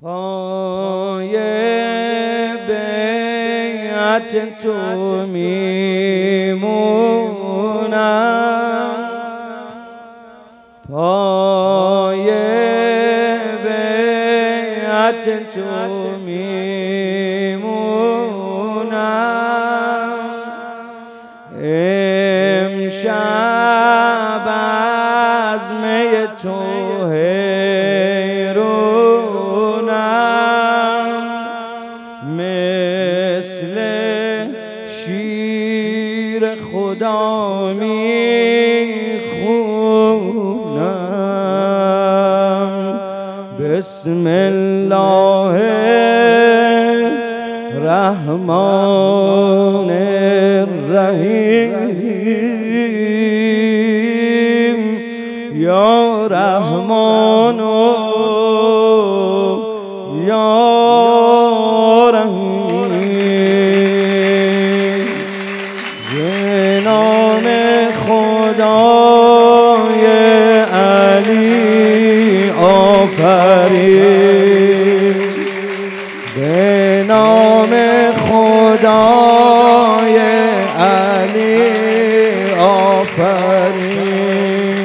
پای بیعت تو میمونم، پای بیعت تو میمونم. امشب از می تو مثل شیر خدا میخونم. بسم الله الرحمن الرحیم. یا رحمان یا خدای علی آفرین، به نام خدای علی آفرین.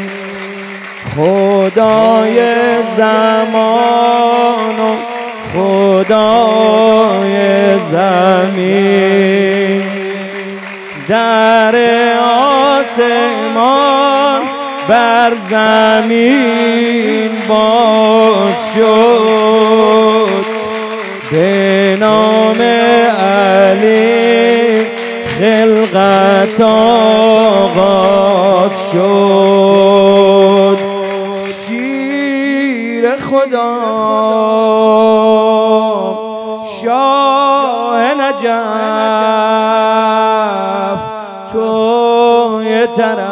خدای زمان و خدای زمین، در آسمان بر زمین باز شد. به نام علی خلقت آغاز شد. شیر خدا شاه نجف، تو یه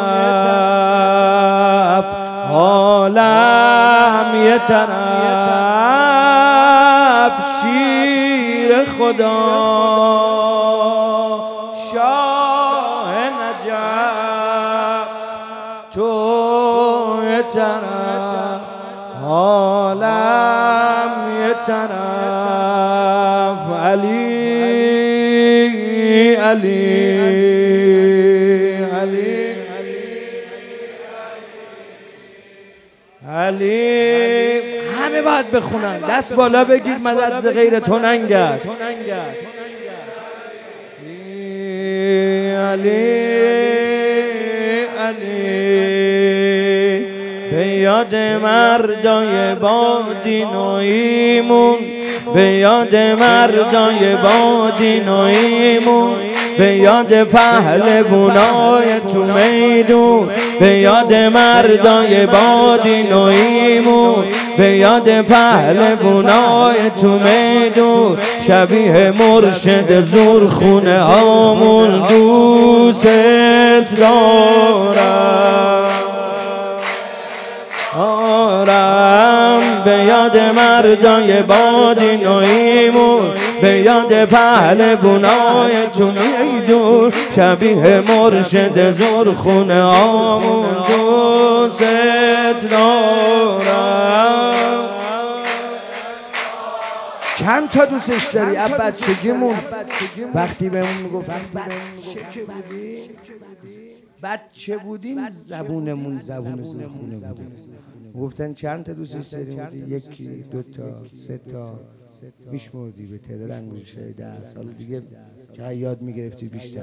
طرف عالم یه طرف. شیر خدا شاه نجف، تو یه طرف عالم یه طرف. علی علی علی. همه باید بخونن، دست بالا بگید مدد ز غیر تو ننگ است. علی علی به یاد مردای با دین و ایمون، به یاد مردای با دین و ایمون، به یاد پهلوانای تو میدون، به یاد مردای با دین و ایمون، به یاد پهلوانای تو میدون. شبیه مرشد زورخونه هامون دوست دارم به یاد مردای با دین و ایمون، به یاد پهلوانای تو میدون. شبیه مرشد زورخونه هامون دوست دارم. چند تا دوستش داری؟ از بچگیمون وقتی بهمون میگفتن بچه بودیم زبونمون زبون زورخونه بودیم. گفتن چند تا دوستش داریم؟ یکی، دو تا، سه تا میشمردی به تعداد انگشتای 10 سال دیگه که یاد میگرفتی بیشتر.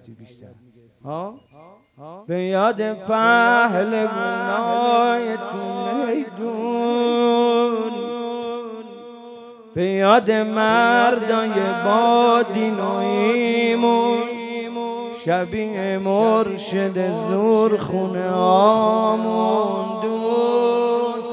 به یاد پهلوانای تو میدون، به یاد مردای با دین و ایمون، شبیه مرشد زورخونه هامون دوست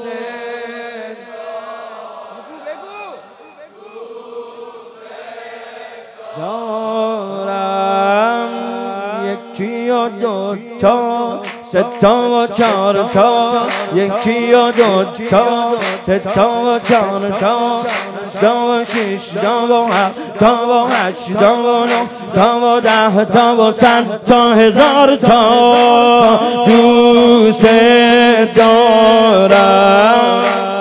دارم. یکی یا دوتا، سه تا و چهار تا، یکی یا دوتا، سه تا و چهار تا، تا و شش تا و هفت تا و هشت تا و نه تا و 10 تا و 100 تا 1000 تا دوست دارم.